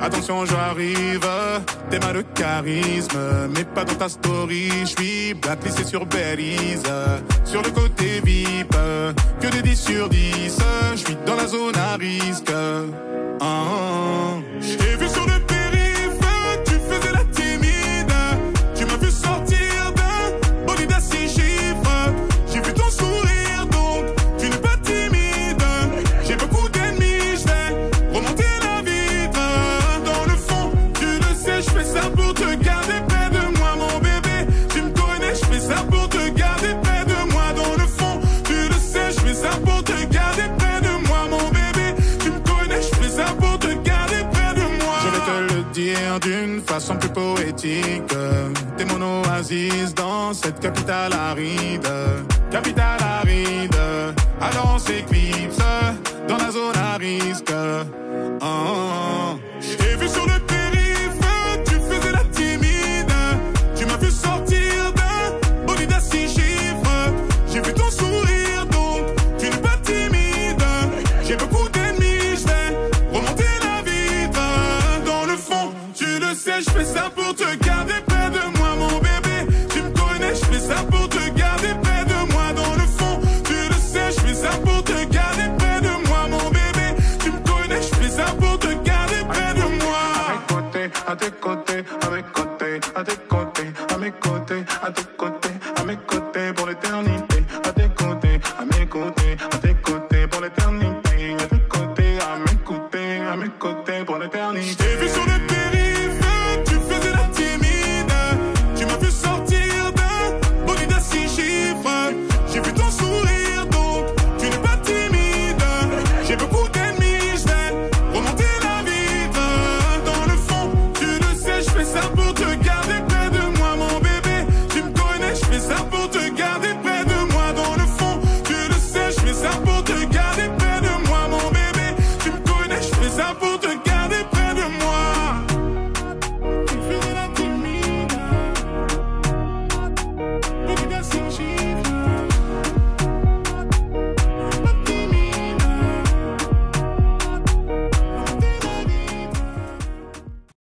Attention, j'arrive, t'es mal de charisme, mais pas dans ta story. J'suis blacklisté sur Belize, sur le côté VIP, que des 10 sur 10. J'suis dans la zone à risque. J'ai vu sur le périph', tu faisais la timide. Tu m'as vu sortir d'un bolide à 6 chiffres. J'ai vu ton sourire, donc tu n'es pas timide. J'ai beaucoup d'ennemis, j'vais remonter la vitre. Dans le fond, tu le sais, j'fais ça pour te garder près de moi, mon bébé. Tu me connais, j'fais ça pour te garder près de moi. Dans le fond, tu le sais, j'fais ça pour te garder près de moi, mon bébé. Tu me connais, j'fais ça pour te garder près de moi. Je vais te le dire d'une façon plus poétique. T'es mon oasis dans cette capitale aride. Capitale aride. Alors on s'éclipse dans la zone à risque. J'ai vu sur le périph', tu faisais la timide. Tu m'as vu sortir d'un bolide à 6 chiffres. J'ai vu ton sourire, donc tu n'es pas timide. J'ai beaucoup d'ennemis, j'vais remonter la vitre. Dans le fond, tu le sais, j'fais ça pour te garder près de moi, mon bébé. Tu me connais, j'fais ça pour te garder près de moi. Dans le fond, tu le sais, j'fais ça pour te garder près de moi, mon bébé. Tu me connais, j'fais ça pour te garder près de moi. À tes côtés, à mes côtés, à tes côtés, à mes côtés, à tes côtés, à mes côtés pour l'éternité. À tes côtés, à mes côtés, à tes côtés pour l'éternité.